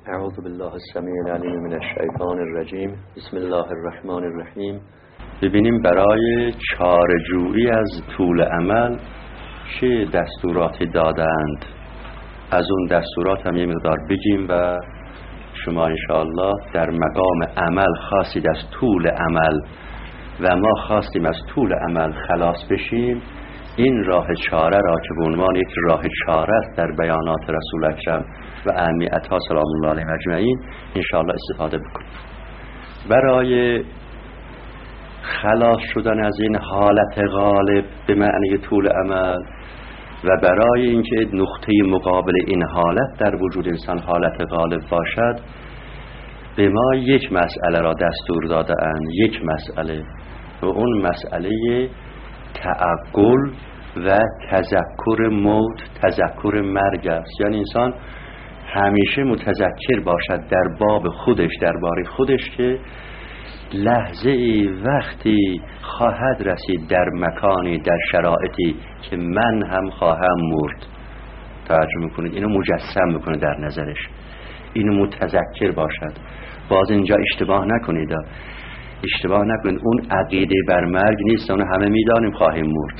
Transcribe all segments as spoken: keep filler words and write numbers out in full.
اعوذ بالله السمیع العلیم من الشیطان الرجیم. بسم الله الرحمن الرحیم. ببینیم برای چاره‌جویی از طول امل چه دستوراتی دادند. از اون دستورات هم یه مقدار بگیم و شما انشاءالله در مقام عمل خواستید از طول عمل و ما خواستیم از طول عمل خلاص بشیم. این راه چاره را که به عنوان یک راه چاره است در بیانات رسول اکرم و اهمیت‌ها سلام الله علیهم اجمعین انشاءالله استفاده بکنیم. برای خلاص شدن از این حالت غالب به معنی طول عمل و برای اینکه نقطه مقابل این حالت در وجود انسان حالت غالب باشد، به ما یک مسئله را دستور داده اند. یک مسئله و اون مسئله تعقل و تذکر موت، تذکر مرگ است. یعنی انسان همیشه متذکر باشد در باب خودش، درباره خودش، که لحظه ای وقتی خواهد رسید در مکانی، در شرایطی که من هم خواهم مرد. توجه میکنید؟ اینو مجسم میکنه در نظرش، اینو متذکر باشد. باز اینجا اشتباه نکنید، اشتباه نکنید، اون عقیده بر مرگ نیست، اون همه میدانیم خواهیم مرد.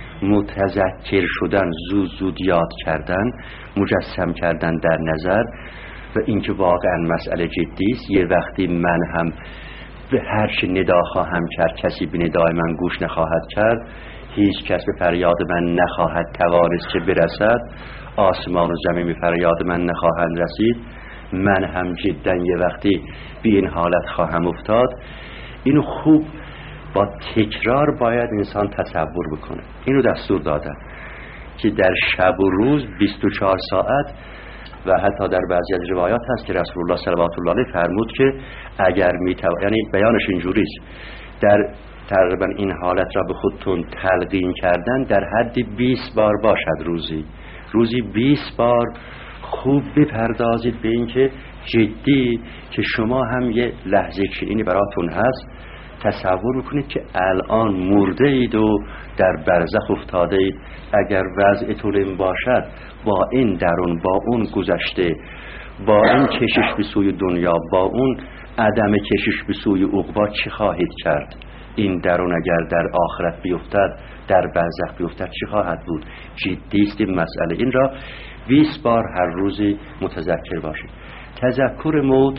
متذکر شدن، زود زود یاد کردن، مجسم کردن در نظر و اینکه واقعا مسئله جدی است. یه وقتی من هم به هر چی ندا خواهم کرد کسی به ندای من گوش نخواهد کرد، هیچ کس به فریاد من نخواهد توانست که برسد، آسمان و زمین به فریاد من نخواهند رسید، من هم جدا یه وقتی به این حالت خواهم افتاد. اینو خوب با تکرار باید انسان تصور بکنه. اینو دستور دادن که در شب و روز بیست و چهار ساعت و حتی در بعضی از روایات هست که رسول الله صلوات الله علیه فرمود که اگر میتو... یعنی بیانش اینجوریست، در تقریبا این حالت را به خودتون تلقین کردن در حد بیست بار باشد روزی. روزی بیست بار خوب بپردازید به این که جدی که شما هم یه لحظه چنینی براتون هست. تصور میکنید که الان مرده اید و در برزخ افتاده اید. اگر وضعتون این باشد، با این درون، با اون گذشته، با این کشش به سوی دنیا، با اون عدم کشش به سوی عقبا چی خواهید کرد؟ این درون اگر در آخرت بیفتد، در برزخ بیفتد، چی خواهد بود؟ جدی است این مسئله. این را بیست بار هر روزی متذکر باشید. تذکر موت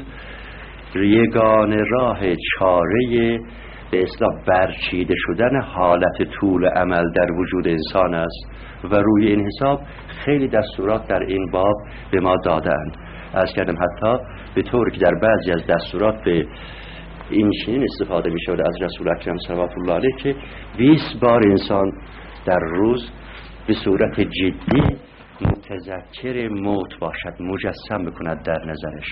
یگانه راه چاره به اصطلاح برچیده شدن حالت طول عمل در وجود انسان است و روی این حساب خیلی دستورات در این باب به ما دادند. از کردم حتی به طوری که در بعضی از دستورات به این چنین استفاده می شود از رسول اکرم صلوات الله علیه که بیست بار انسان در روز به صورت جدی متذکر موت باشد، مجسم بکند در نظرش.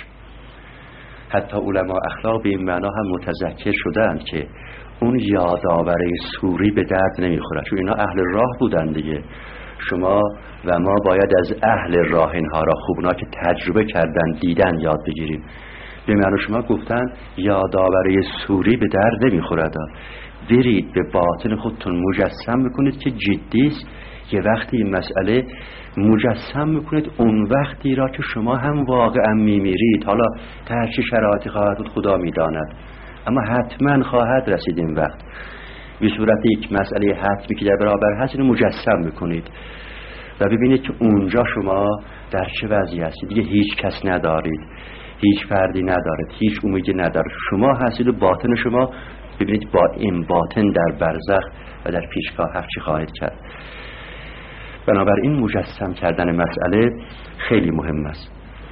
حتی علما اخلاق به این معنا هم متذکر شدند که اون یادآوری سوری به درد نمیخوره، چون اینا اهل راه بودن دیگه. شما و ما باید از اهل راه اینها را خوب، اونا که تجربه کردن، دیدن، یاد بگیریم. به معنا شما گفتن یادآوری سوری به درد نمیخوره، برید به باطن خودتون مجسم بکنید که جدی است. یه وقتی این مسئله مجسم میکنید، اون وقتی را که شما هم واقعا میمیرید. حالا تا چه شرایطی خواهد بود خدا میداند، اما حتما خواهد رسید این وقت. به صورت یک مسئله حتمی که در برابر هست، اینو مجسم میکنید و ببینید که اونجا شما در چه وضعی هستید. دیگه هیچ کس ندارید، هیچ فردی ندارید، هیچ امیدی ندارید. شما هستید و باطن شما. ببینید با این باطن در برزخ و در پیشگاه هر چی خواهید کرد. بنابراین مجسم کردن مسئله خیلی مهم است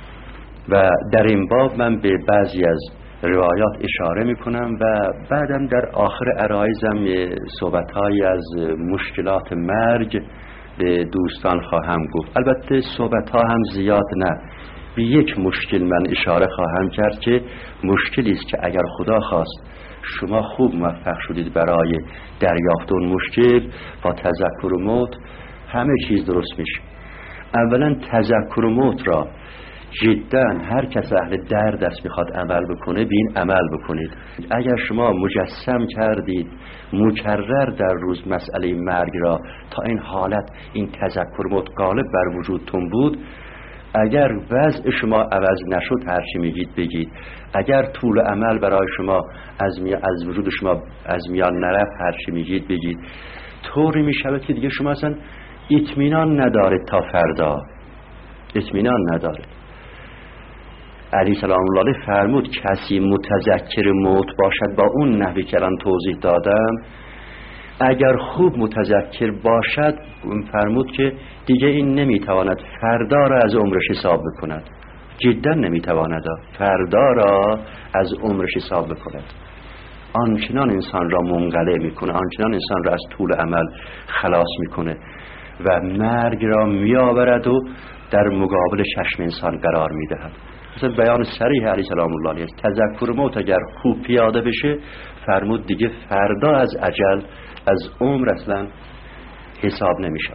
و در این باب من به بعضی از روایات اشاره میکنم و بعدم در آخر عرایزم صحبت‌هایی از مشکلات مرگ به دوستان خواهم گفت. البته صحبت‌ها هم زیاد نه، به یک مشکل من اشاره خواهم کرد که مشکلی است که اگر خدا خواست شما خوب موفق شدید برای دریافت اون مشکل با تذکر موت، همه چیز درست میشه. اولا تذکر موت را جدا هر کس اهل درد است میخواد عمل بکنه، بین عمل بکنید. اگر شما مجسم کردید مکرر در روز مسئله مرگ را، تا این حالت، این تذکر موت غالب بر وجودتون بود، اگر وضع شما عوض نشد هر چی میگید بگید، اگر طول امل برای شما از, می... از وجود شما از میان نرفت هر چی میگید بگید. طوری میشود که دیگه شما اصلا اطمینان ندارید تا فردا، اطمینان ندارید. علی سلام الله علیه فرمود کسی متذکر موت باشد با اون نحوی که الان توضیح دادم، اگر خوب متذکر باشد فرمود که دیگه این نمیتواند فردا را از عمرش حساب بکند، جدا نمیتواند فردا را از عمرش حساب بکند. آنچنان انسان را منقلع میکنه، آنچنان انسان را از طول عمل خلاص میکنه و مرگ را میآورد و در مقابل چشم انسان قرار میدهد. مثلا بیان صریح علی سلام الله علیه، تذکر موت اگر خوب پیاده بشه فرمود دیگه فردا از اجل از عمر اصلا حساب نمیشه.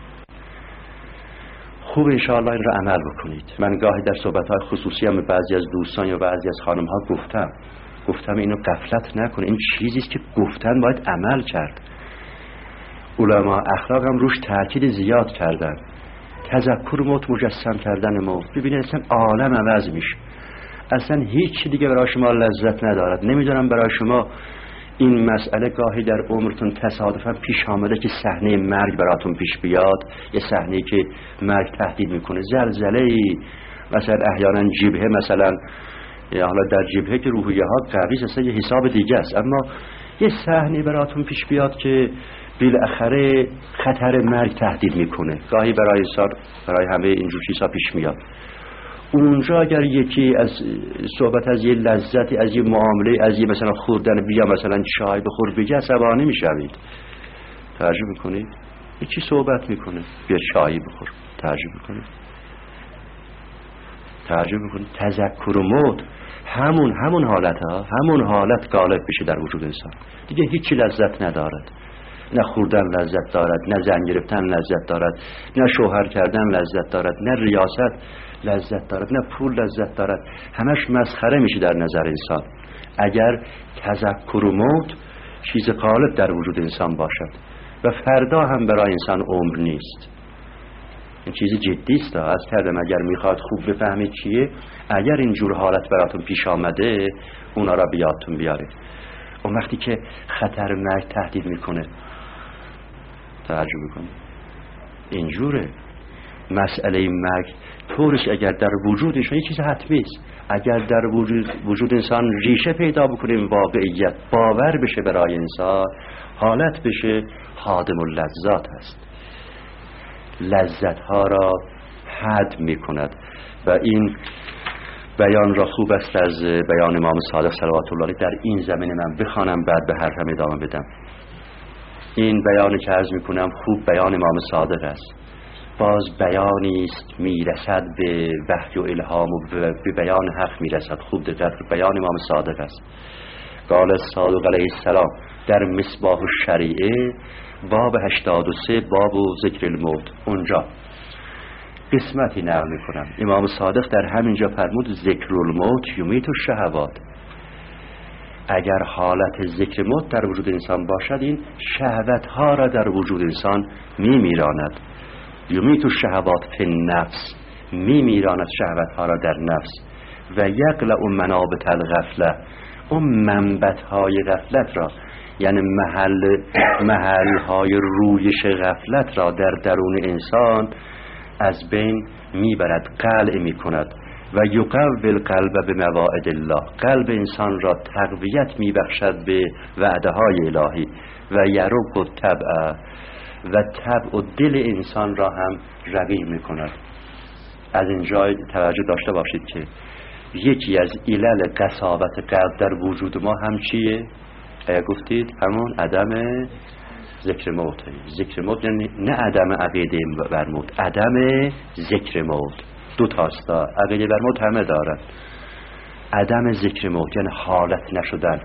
خوب انشاءالله این را عمل بکنید. من گاهی در صحبت‌های خصوصی هم بعضی از دوستان یا بعضی از خانم‌ها گفتم گفتم اینو غفلت نکنه، این چیزی است که گفتن باید عمل کرد. علما اخلاق هم روش تاکید زیاد کردن. تذکر موت، مجسم کردن موت. ببینید اصلا عالم عوض میشه، اصلا هیچ دیگه برای شما لذت ندارد. نمیدونم برای شما این مسئله گاهی در عمرتون تصادفاً پیش آمده که صحنه مرگ براتون پیش بیاد، یه صحنه‌ای که مرگ تهدید میکنه، زلزله‌ای، مثلا احیانا جبهه، مثلا یا حالا در جبهه که روحیه ها قوی است یه حساب دیگه است، اما یه صحنه براتون پیش بیاد که بالاخره خطر مرگ تهدید میکنه. گاهی برای انسان برای همه اینجور چیزا پیش میاد. اونجا اگر یکی از صحبت از یه لذتی، از یه معامله، از یه مثلا خوردن، بیا مثلا چای بخور بگه، عصبانی میشوید. توجه میکنید؟ یکی صحبت میکنه بیا چای بخور، توجه میکنید؟ توجه میکنید؟ تذکر موت همون همون حالت ها همون حالت غالب بشه در وجود انسان، دیگه هیچی لذت ندارد. نه خوردن لذت دارد، نه زن گرفتن لذت دارد، نه شوهر کردن لذت دارد، نه ریاست لذت دارد، نه پول لذت دارد. همش مسخره میشه در نظر انسان اگر تذکر موت چیز غالب در وجود انسان باشد. و فردا هم برای انسان عمر نیست، این چیز جدی است. از کردم اگر میخواد خوب بفهمید چیه، اگر اینجور حالت براتون پیش آمده اونا را بیادتون بیارید. اون وقتی که خطر مرگ تهدید میکنه، توجه میکنه اینجوره مسئله مرگ طورش اگر در وجودش یه چیز حتمی است، اگر در وجود, وجود انسان ریشه پیدا بکنه، واقعیت باور بشه برای انسان، حالت بشه، خادم اللذات هست، لذت ها را حد میکند. و این بیان را خوب است از بیان امام صادق صلوات الله علیه در این زمینه من بخوانم، بعد به حرفم ادامه بدم. این بیانی که عرض میکنم خوب بیان امام صادق است، باز بیانی است میرسد به وحی و الهام و به بیان حق میرسد. خوب دقت بیان امام صادق است. قال الصادق علیه السلام در مصباح الشریعه باب هشتاد و سه باب و ذکر الموت، اونجا قسمتی نقل میکنم. امام صادق در همینجا فرمود ذکر الموت یمیت الشهوات. اگر حالت ذکر موت در وجود انسان باشد، این شهوت ها را در وجود انسان میمیراند. یمیت الشهوات فی النفس، میمیراند شهوت ها را در نفس. و یقلع منابت الغفله، اون منبت های غفلت را، یعنی محل محل های رویش غفلت را در درون انسان از بین میبرد، قلع میکند. و یقوی القلب به مواعد الله، قلب انسان را تقویت میبخشد به وعده های الهی. و یرق الطبع، و طبع و دل انسان را هم رقیق میکند. از اینجا توجه داشته باشید که یکی از علل قساوت قلب در وجود ما هم چیه؟ گفتید همون عدم ذکر موت. ذکر موت یعنی نه عدم عقیده بر موت، عدم ذکر موت. دو تاست، عقیده بر موت همه دارن، عدم ذکر موت یعنی حالت نشدن.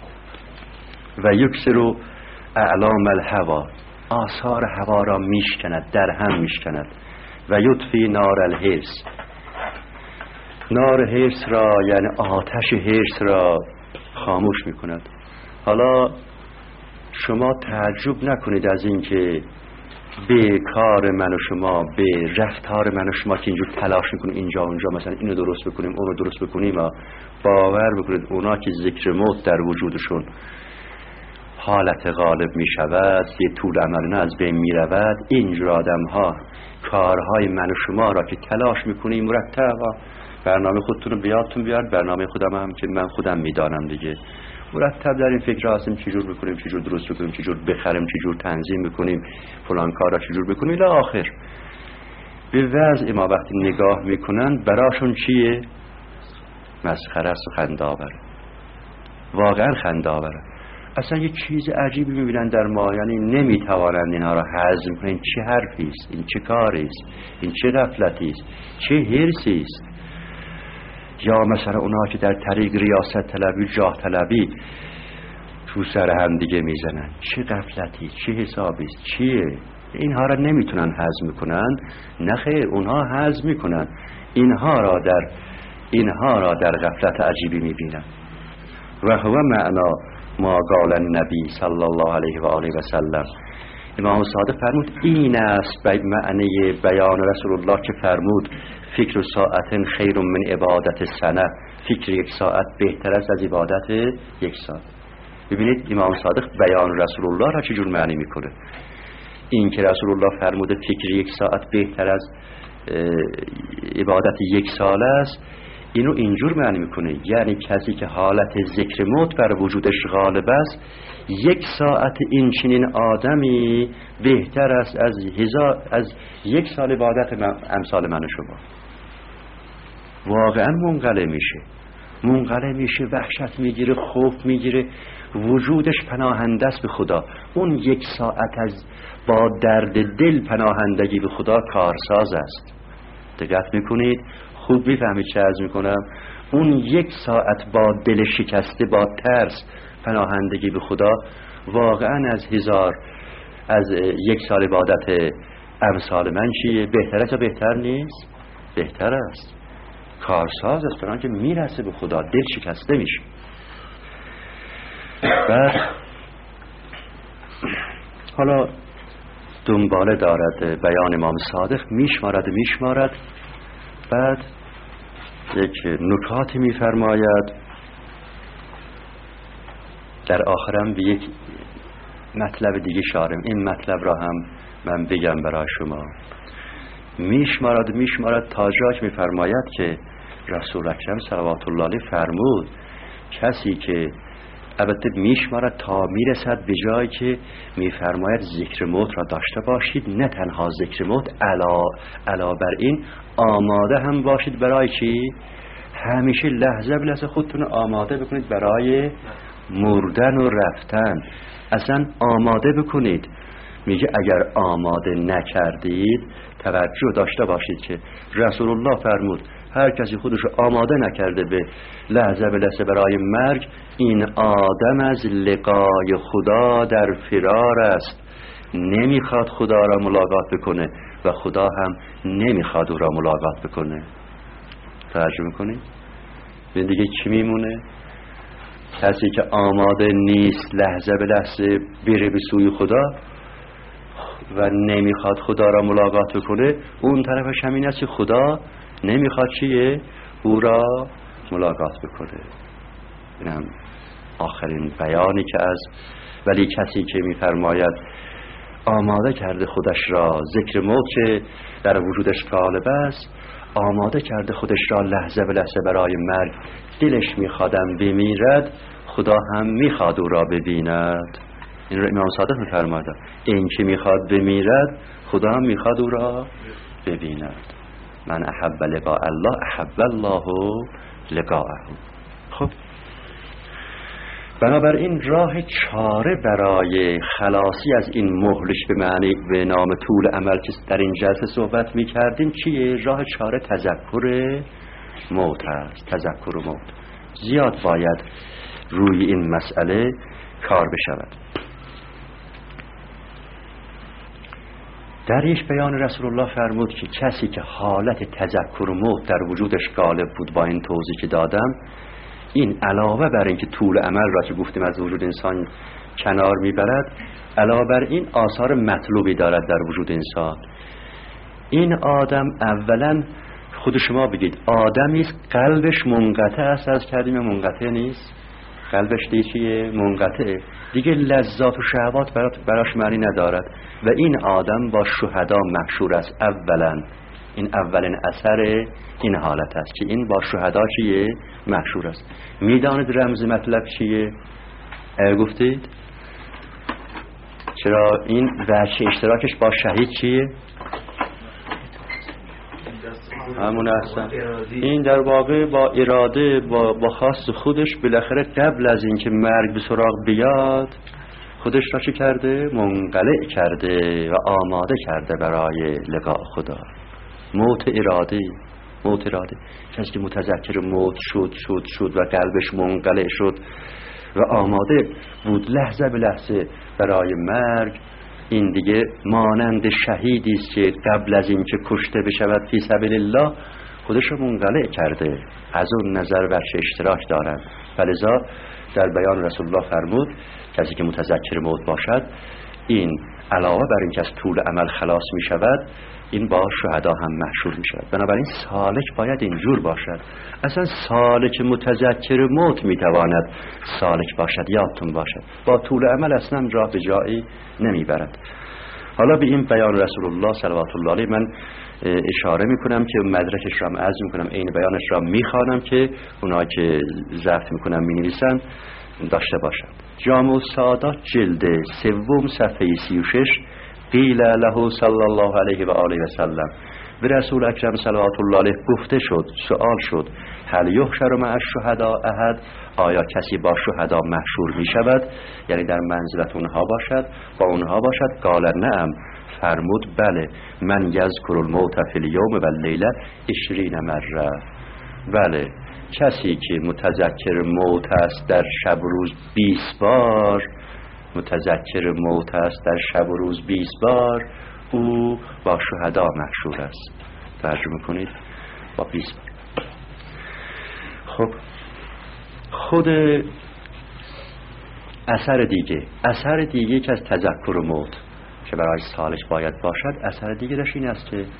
و یکسر اعلام الهوا، آثار هوا را میشکند، در هم میشکند. و یطفی نار الحرص، نار حرص را یعنی آتش حرص را خاموش میکند. حالا شما تعجب نکنید از این که به کار من و شما، به رفتار من و شما که اینجور تلاش میکنیم اینجا اونجا مثلا اینو درست بکنیم اونو درست بکنیم، باور بکنید اونا که ذکر موت در وجودشون حالت غالب می شود، یه طول امل از بین می رود، اینجور آدم ها کارهای من و شما را که تلاش میکنیم مرتب، برنامه خودتون رو بیادتون بیاد، برنامه خودم هم که من خودم میدانم دیگه، مرتب در این فکر هستیم چجور بکنیم، چجور درست بکنیم، چجور بخریم، چجور تنظیم بکنیم، فلان کار را چجور بکنیم الی آخر. به وضع ما وقتی نگاه میکنن براشون چیه؟ مسخره است و خنده‌آوره، واقعا خنده‌آوره. اصلا یه چیز عجیبی میبینن در ما، یعنی نمیتوانند اینها را هضم کنن. این چه حرفی است؟ این چه کاری است؟ این چه غفلتی است؟ چه حرصی است؟ یا مثلا اونها که در طریق ریاست طلبی، جاه طلبی تو سر هم دیگه میزنن، چه غفلتی، چه حسابی است، چیه؟ اینها را نمیتونن هضم کنن. نه خیر، اونها هضم میکنن، اینها را در اینها را در غفلت عجیبی میبینن. و هو معنا ما قال النبی صلی الله علیه و آله و سلم، امام صادق فرمود این است به معنی بیان رسول الله که فرمود فکر ساعت خیر من عبادت سنه، فکر یک ساعت بهتر است از عبادت یک سال. ببینید امام صادق بیان رسول الله را چجور معنی میکنه. این که رسول الله فرموده فکر یک ساعت بهتر از عبادت یک سال است، اینو اینجور معنی میکنه، یعنی کسی که حالت ذکر موت بر وجودش غالب است، یک ساعت این چنین آدمی بهتر است از هزار از یک سال عبادت من، امثال من و شما. واقعا منقلع میشه، منقلع میشه، وحشت میگیره، خوف میگیره، وجودش پناهنده است به خدا. اون یک ساعت از با درد دل پناهندگی به خدا کارساز است. دقت میکنید؟ خوب میفهمید چه عرض میکنم؟ اون یک ساعت با دل شکسته، با ترس پناهندگی به خدا، واقعا از هزار از یک سال عبادت امثال من چیه؟ بهتر است یا بهتر نیست؟ بهتر است، کارساز است، چون که میرسه به خدا، دل شکسته میشه. بعد حالا دنباله دارد بیان امام صادق، میشمارد میشمارد بعد یک نکاتی میفرماید، در آخرم به یک مطلب دیگه شارم، این مطلب را هم من بگم برای شما. میشمارد میشمارد تا جایی میفرماید که رسول اکرم صلوات الله علیه فرمود کسی که البته میشمارد تا میرسد به جایی که میفرماید ذکر موت را داشته باشید، نه تنها ذکر موت، علا علا بر این آماده هم باشید برای چی؟ همیشه لحظه به لحظه خودتون آماده بکنید برای مردن و رفتن. اصلا آماده بکنید. میگه اگر آماده نکردید، توجه داشته باشید که رسول الله فرمود هر کسی خودش آماده نکرده به لحظه به لحظه برای مرگ، این آدم از لقای خدا در فرار است، نمیخواد خدا را ملاقات بکنه و خدا هم نمیخواد او را ملاقات بکنه. توجه میکنید؟ این دیگه چی میمونه؟ کسی که آماده نیست لحظه به لحظه بره به سوی خدا و نمیخواد خدا را ملاقات بکنه، اون طرفش همین است که خدا نمیخواد چیه؟ او را ملاقات بکنه. این هم آخرین بیانی که از ولی کسی که میفرماید آماده کرده خودش را، ذکر موت که در وجودش غالب است، آماده کرده خودش را لحظه به لحظه برای مرگ، دلش میخوادم بمیرد، خدا هم میخواد او را ببیند. این رو امام صادق میفرماید، این که میخواد بمیرد خدا هم میخواد او را ببیند. من احب لقاء الله احب الله لقاءه. خب بنابراین راه چاره برای خلاصی از این مهلش به معنی به نام طول عمل که در این جلسه صحبت میکردیم چیه؟ راه چاره تذکر موت است. تذکر موت زیاد باید روی این مسئله کار بشود. در یک بیان رسول الله فرمود که کسی که حالت تذکر موت در وجودش غالب بود، با این توضیح که دادم، این علاوه بر این که طول عمل را که گفتیم از وجود انسان کنار میبرد، علاوه بر این آثار مطلوبی دارد در وجود انسان. این آدم اولا خود شما بگید آدمی است قلبش منقطع است از کردیم، منقطع نیست، قلبش دیگه چیه؟ منقطعه دیگه، لذات و شهوات براش معنی ندارد و این آدم با شهدا محشور است. اولا این اولین اثر این حالت است که این با شهدا چیه؟ محشور است. میدانید رمز مطلب چیه؟ گفتید چرا این وجه اشتراکش با شهید چیه؟ همون اصلا این در واقع با اراده با, با خاص خودش بالاخره قبل از اینکه مرگ به سراغ بیاد خودش را چه کرده؟ منقلع کرده و آماده کرده برای لقاء خدا. موت اراده، موت اراده. کسی که متذکر موت شد شد شد و قلبش منقلع شد و آماده بود لحظه به لحظه برای مرگ، این دیگه مانند شهیدی است که قبل از اینکه کشته بشود فی سبیل الله خودش رو منقلع کرده. از اون نظر بچه اشتراک دارن. فلذا در بیان رسول الله فرمود کسی که متذکر موت باشد این علاوه بر اینکه از طول عمل خلاص می شود این با شهدا هم محشور می شود. بنابراین سالک باید اینجور باشد. اصلا سالک متذکر موت می تواند سالک باشد، یادتون باشد، با طول عمل اصلا راه به جایی نمی برد. حالا به این بیان رسول الله صلوات الله علیه من اشاره می کنم که مدرکش را عرض می کنم، این بیانش را می خوانم که اونا که ضبط می کنم می نویسن داشته باشند. جامع السعادات جلد سوم صفحه سی و شش قیل له صلی الله علیه و آله و سلم، به رسول اکرم صلوات الله علیه گفته شد، سوال شد، هل یحشر مع الشهداء احد، آیا کسی با شهدا محشور می شود؟ یعنی در منزلت اونها باشد، با اونها باشد؟ قال نعم، فرمود بله، من یذکر الموت فی الیوم و اللیله عشرین مره، بله کسی که متذکر موت است در شب و روز بیست بار، متذکر موت است در شب و روز بیست بار، او با شهدا محشور است. ترجمه کنید با بیست بار. خب خود اثر دیگه، اثر دیگه که از تذکر موت که برای سالک باید باشد، اثر دیگه داشت این است که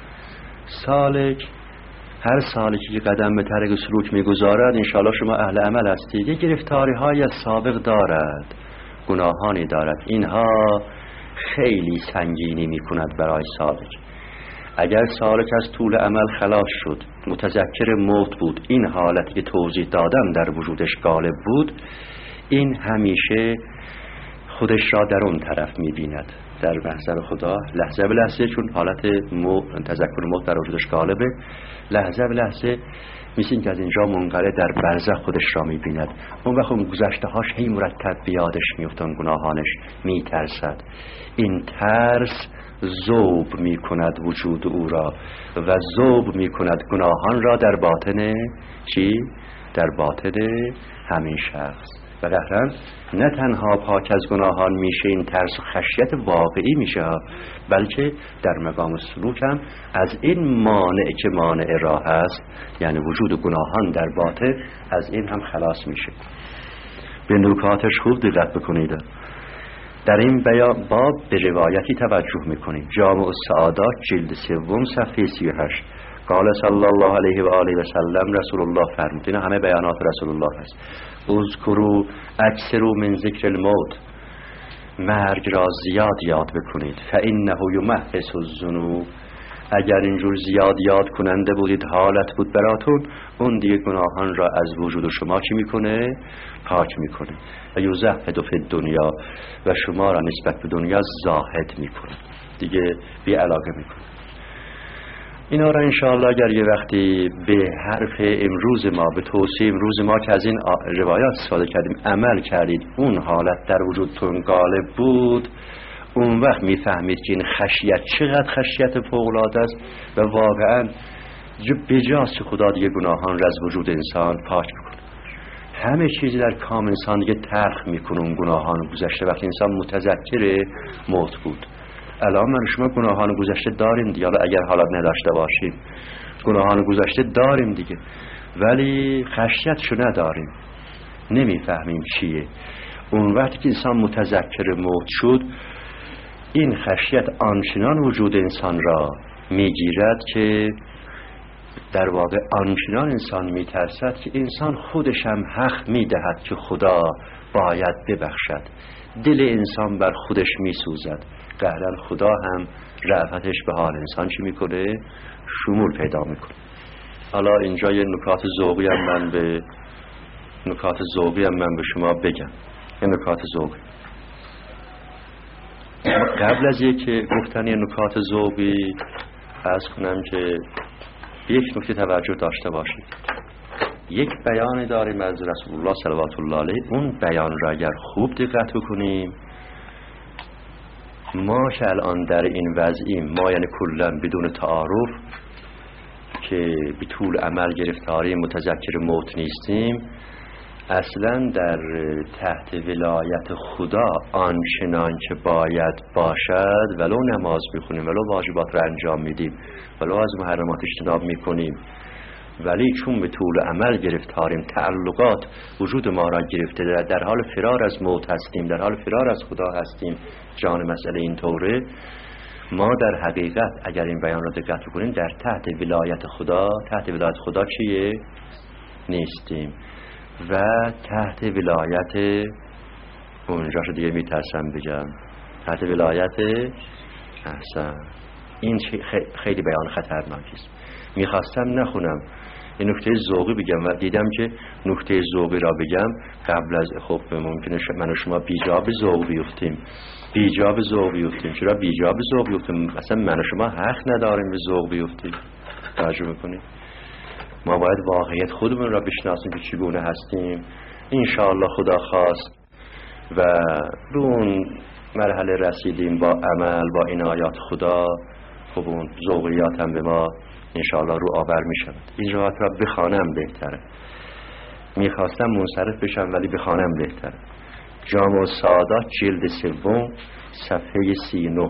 سالک، هر سالکی که قدم به طریق سلوک میگذارد، انشاءالله شما اهل عمل هستید، یک گرفتاری های از سابق دارد، گناهانی دارد، اینها خیلی سنگینی میکند برای سالک. اگر سالک از طول عمل خلاص شد، متذکر موت بود، این حالتی که توضیح دادم در وجودش غالب بود، این همیشه خودش را در اون طرف میبیند، در محضر خدا لحظه به لحظه، چون حالت موت، تذکر موت در وجودش غالبه، لحظه به لحظه مثل که از اینجا منقلع در برزخ خودش را میبیند. اون وقت اون گذشته هاش هی مرتب بیادش میفتن، گناهانش میترسد. این ترس ذوب میکند وجود او را و ذوب میکند گناهان را در باطن چی؟ در باطن همین شخص. و قهرن نه تنها پاک از گناهان میشه، این ترس و خشیت واقعی میشه، بلکه در مقام سلوک هم از این مانع که مانع راه است، یعنی وجود گناهان در باطن، از این هم خلاص میشه. به نکاتش خوب دقت بکنید. در این بیان باب به روایتی توجه میکنیم. جامع السعادات جلد سوم صفحه سی و هشت قال صلی الله علیه و آله و سلم، رسول الله فرمود، اینا همه بیانات رسول الله هست، اذکروا اکثروا من ذکر الموت، مرگ را زیاد یاد بکنید، فانه یمحص الذنوب، اگر اینجور زیاد یاد کننده بودید، حالت بود براتون، اون دیگه گناهان را از وجود شما چی میکنه؟ پاک میکنه. و یزهد فی الدنیا، و شما را نسبت به دنیا زاهد میکنه، دیگه بی علاقه میکنه. اینا را انشاءالله اگر یه وقتی به حرف امروز ما، به توصیه امروز ما که از این روایات استفاده کردیم عمل کردید، اون حالت در وجودتون غالب بود، اون وقت میفهمید که این خشیت چقدر خشیت فوق‌العاده است و واقعا بجاست خدا دیگه گناهان را از وجود انسان پاک میکنه. همه چیزی در کام انسان دیگه تلخ میکنه، اون گناهان گذشته، وقتی انسان متذکر موت بود. الان من شما گناهان گذشته داریم دیگه، اگر حالا نداشته باشیم گناهان گذشته داریم دیگه، ولی خشیتشو نداریم، نمیفهمیم چیه. اون وقتی که انسان متذکر موت شد، این خشیت آنچنان وجود انسان را میگیرد که در واقع آنچنان انسان میترسد که انسان خودش هم حق میدهد که خدا باید ببخشد. دل انسان بر خودش میسوزد، قهرن خدا هم رأفتش به حال انسان چی میکنه؟ شمول پیدا میکنه. حالا اینجا یه نکات ذوقی هم من به نکات ذوقی هم من به شما بگم. یه نکات ذوقی قبل از یک گفتن یه نکات ذوقی عرض کنم که یک نکته توجه داشته باشید. یک بیان داریم از رسول الله صلوات الله علیه. اون بیان را اگر خوب دقت بکنیم، ما که الان در این وضعیم، ما یعنی کلا بدون تعارف که به طول عمل گرفتاری متذکر موت نیستیم، اصلا در تحت ولایت خدا آنچنان که باید باشد، ولو نماز بخونیم، ولو واجبات را انجام میدیم، ولو از محرمات اجتناب میکنیم، ولی چون به طول عمل گرفتاریم، تعلقات وجود ما را گرفته، در حال فرار از موت هستیم، در حال فرار از خدا هستیم، جان مسئله این طوره، ما در حقیقت اگر این بیان را دقت بکنیم در تحت ولایت خدا، تحت ولایت خدا چیه؟ نیستیم و تحت ولایت، اونجاشو دیگه میترسم بگم، تحت ولایت احسن. این خیلی بیان خطرناکی است. میخواستم نخونم، این نکته ذوقی بگم و دیدم که نکته ذوقی را بگم قبل از، خب ممکنه من و شما بیجا به ذوق بیفتیم، بیجا به ذوق بیفتیم. چرا بیجا به ذوق بیفتیم؟ مثلا من و شما حق نداریم به ذوق بیفتیم. توجه میکنید؟ ما باید واقعیت خودمون را بشناسیم که چگونه هستیم. انشاءالله خدا خواست و به اون مرحله رسیدیم با عمل، با این آیات خدا، خب اون ذوقیات هم به ما انشاءالله رو آور می شود. این روایت را بخوانم بهتره، میخواستم منصرف بشم ولی بخوانم بهتره. جامع السعادات جلد سوم صفحه سی و نه.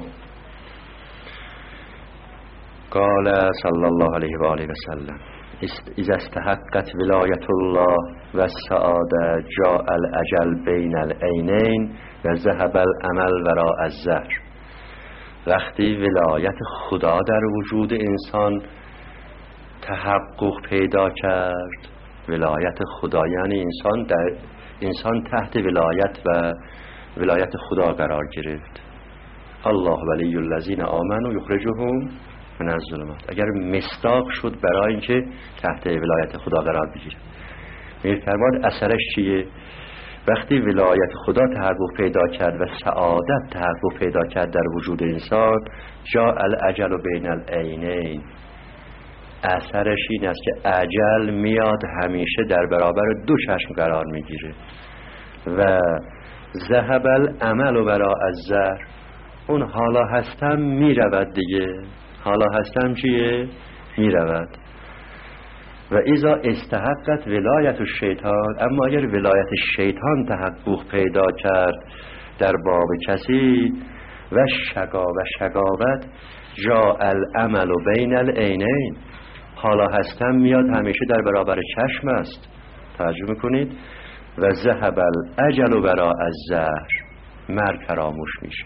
قال صلی الله علیه و آله و سلم: اذا استحقت ولایت الله و السعاده جاء الاجل بین العینین و ذهب الامل وراء الزهر. وقتی ولایت خدا در وجود انسان تحقق پیدا کرد، ولایت خدا یعنی انسان در انسان تحت ولایت و ولایت خدا قرار گرفت. الله ولی الذین آمنوا یخرجهم من الظلمات. اگر مصداق شد برای اینکه تحت ولایت خدا قرار بگیره، میفرماد اثرش چیه؟ وقتی ولایت خدا تحقق پیدا کرد و سعادت تحقق پیدا کرد در وجود انسان، جاء الاجل بین العینین. اثرش این است که اجل میاد همیشه در برابر دو چشم قرار میگیره و ذهب الامل وراء الزهر. اون حالا هستم میرود دیگه، حالا هستم چیه؟ میرود. و اذا استحقت ولایت الشیطان، اما اگر ولایت شیطان تحقق پیدا کرد در باب کسی و شقا و شقاوت، جاء الامل بین العینین. حالا هستم میاد همیشه در برابر چشم است. توجه میکنید؟ و ذهب الاجل وراء الزهر، مرگ فراموش میشه.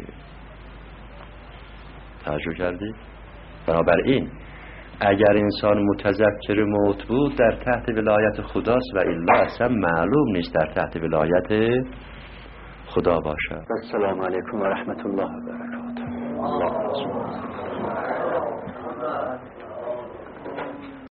توجه کردید؟ بنابراین اگر انسان متذکر موت بود در تحت ولایت خداست و الا اصلا معلوم نیست در تحت ولایت خدا باشد. السلام علیکم و رحمت الله و برکاته. الله